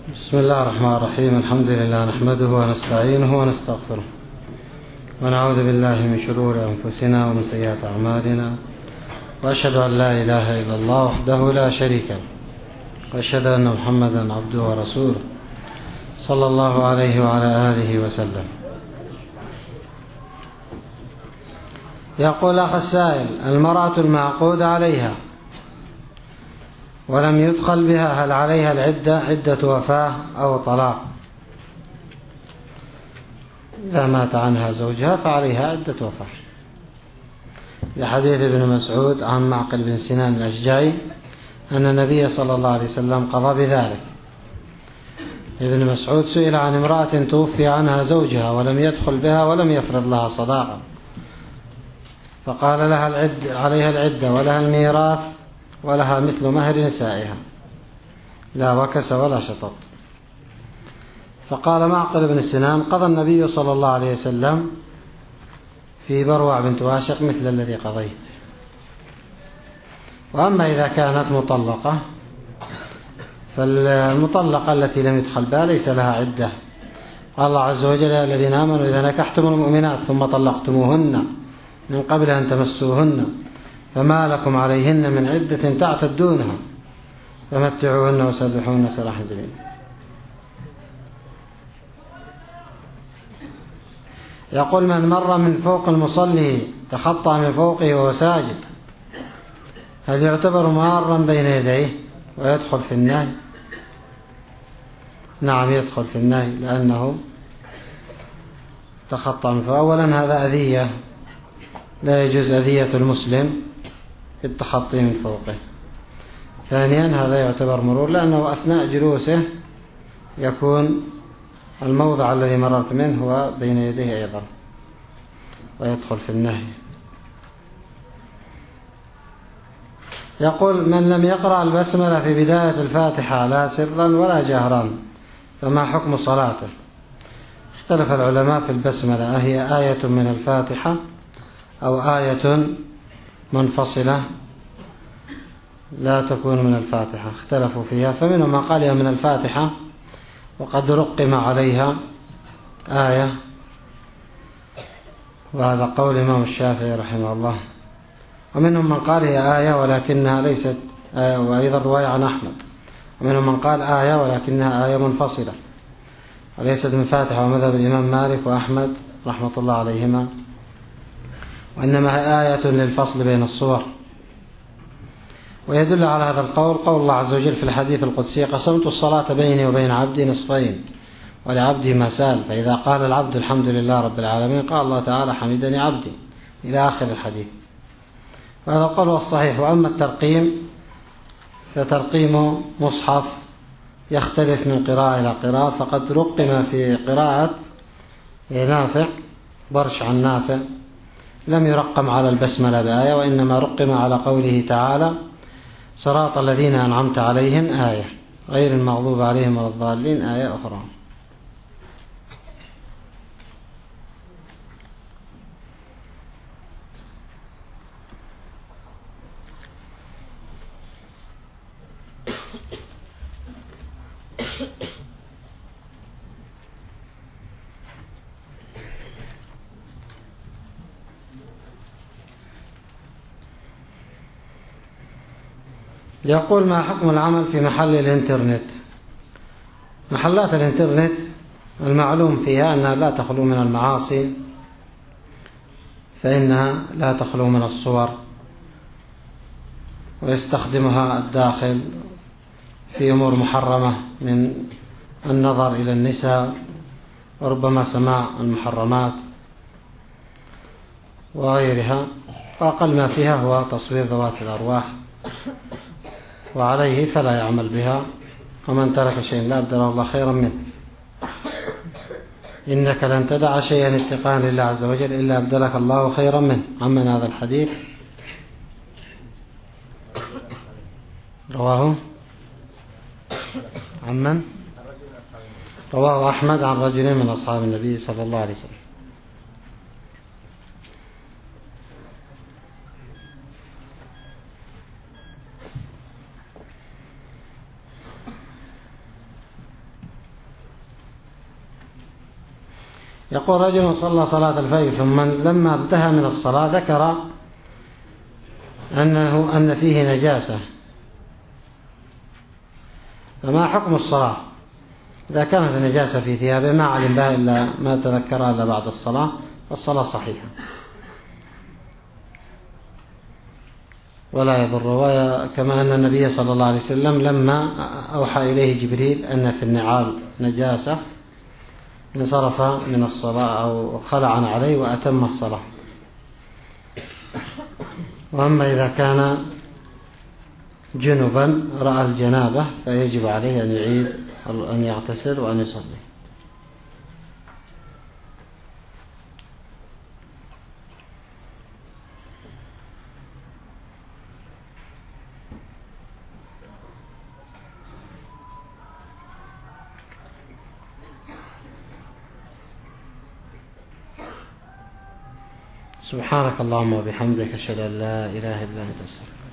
بسم الله الرحمن الرحيم. الحمد لله نحمده ونستعينه ونستغفره ونعوذ بالله من شرور أنفسنا ومن سيئات أعمالنا، وأشهد أن لا إله إلا الله وحده لا شريك له، وأشهد أن محمدا عبده ورسوله صلى الله عليه وعلى آله وسلم. يقول أخ السائل: المرأة المعقود عليها ولم يدخل بها، هل عليها العدة عدة وفاة أو طلاق؟ إذا مات عنها زوجها فعليها عدة وفاة، لحديث ابن مسعود عن معقل بن سنان الأشجعي أن النبي صلى الله عليه وسلم قضى بذلك. ابن مسعود سئل عن امرأة توفي عنها زوجها ولم يدخل بها ولم يفرض لها صداقا، فقال: عليها العدة ولها الميراث ولها مثل مهر نسائها، لا وكس ولا شطط. فقال معقل بن سنان: قضى النبي صلى الله عليه وسلم في بروع بنت واشق مثل الذي قضيت. وأما إذا كانت مطلقة، فالمطلقة التي لم يدخل بها ليس لها عدة. قال الله عز وجل: يا الذين آمنوا إذا نكحتم المؤمنات ثم طلقتموهن من قبل أن تمسوهن فما لكم عليهن من عدة تعتدونها فمتعوهن وسرحوهن سراحا جميلا. يقول: من مر من فوق المصلي تخطى من فوقه وهو ساجد، هل يعتبر مارا بين يديه ويدخل في النهي؟ نعم، يدخل في النهي لأنه تخطى من فوقه. أولا هذا أذية، لا يجوز أذية المسلم التخطي من فوقه. ثانيا هذا يعتبر مرور، لأنه أثناء جلوسه يكون الموضع الذي مررت منه هو بين يديه أيضا، ويدخل في النهي. يقول: من لم يقرأ البسملة في بداية الفاتحة لا سرا ولا جهرا فما حكم صلاته؟ اختلف العلماء في البسملة، أهي آية من الفاتحة أو آية منفصلة لا تكون من الفاتحة؟ اختلفوا فيها، فمنهم من قال هي من الفاتحة وقد رقم عليها آية، وهذا قول الإمام الشافعي رحمه الله. ومنهم من قال هي آية ولكنها ليست آية، وأيضا رواية عن أحمد. ومنهم من قال آية ولكنها آية منفصلة وليست من فاتحة، ومذهب الإمام مالك وأحمد رحمة الله عليهما، وإنما هي آية للفصل بين الصور. ويدل على هذا القول قول الله عز وجل في الحديث القدسي: قسمت الصلاة بيني وبين عبدي نصفين ولعبدي ما سأل، فإذا قال العبد الحمد لله رب العالمين قال الله تعالى: حمدني عبدي، إلى آخر الحديث. وهذا القول هو الصحيح. وأما الترقيم فترقيم مصحف يختلف من قراءة إلى قراءة، فقد رقم في قراءة نافع برش عن نافع لم يرقم على البسملة بآية، وإنما رقم على قوله تعالى: صراط الذين أنعمت عليهم آية، غير المغضوب عليهم ولا الضالين آية أخرى. يقول: ما حكم العمل في محل الإنترنت؟ محلات الإنترنت المعلوم فيها أنها لا تخلو من المعاصي، فإنها لا تخلو من الصور، ويستخدمها الداخل في أمور محرمة من النظر إلى النساء وربما سماع المحرمات وغيرها، وأقل ما فيها هو تصوير ذوات الأرواح، وعليه فلا يعمل بها. ومن ترك شيئا لا أبدله الله خيرا منه. إنك لن تدع شيئا اتقاء لله عز وجل إلا أبدلك الله خيرا منه. عمن هذا الحديث؟ رواه عمن؟ رواه أحمد عن رجل من أصحاب النبي صلى الله عليه وسلم. يقول رجل صلى صلاة الفجر ثم لما انتهى من الصلاة ذكر أن فيه نجاسة، فما حكم الصلاة إذا كانت النجاسة في ثيابه ما علم بها إلا ما تذكرها إلا بعد الصلاة فالصلاة صحيحة ولا يضر. وكما أن النبي صلى الله عليه وسلم لما أوحى إليه جبريل أن في النعال نجاسة انصرف من الصلاة أو خلع عليه وأتم الصلاة. وأما إذا كان جنبا رأى الجنابة فيجب عليه أن يعيد أن يغتسل وأن يصلي. سبحانك اللهم وبحمدك أشهد أن لا إله إلا أنت أستغفرك.